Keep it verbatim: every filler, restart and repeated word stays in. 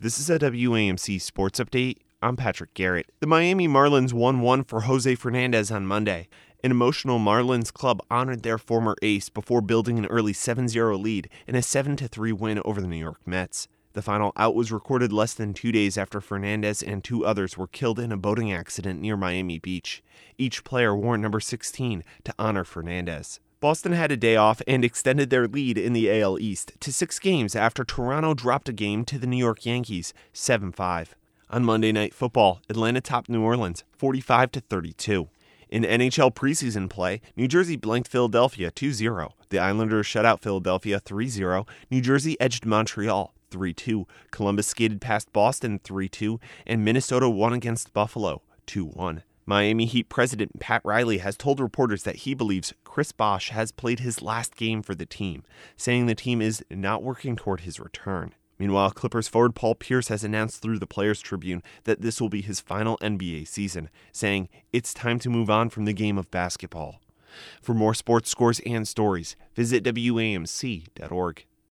This is a W A M C Sports Update. I'm Patrick Garrett. The Miami Marlins won one for Jose Fernandez on Monday. An emotional Marlins club honored their former ace before building an early seven zero lead in a seven to three win over the New York Mets. The final out was recorded less than two days after Fernandez and two others were killed in a boating accident near Miami Beach. Each player wore number sixteen to honor Fernandez. Boston had a day off and extended their lead in the A L East to six games after Toronto dropped a game to the New York Yankees, seven five. On Monday Night Football, Atlanta topped New Orleans, forty-five to thirty-two. In N H L preseason play, New Jersey blanked Philadelphia two zero. The Islanders shut out Philadelphia three zero. New Jersey edged Montreal three two. Columbus skated past Boston three two. And Minnesota won against Buffalo two one. Miami Heat president Pat Riley has told reporters that he believes Chris Bosh has played his last game for the team, saying the team is not working toward his return. Meanwhile, Clippers forward Paul Pierce has announced through the Players Tribune that this will be his final N B A season, saying it's time to move on from the game of basketball. For more sports scores and stories, visit W A M C dot org.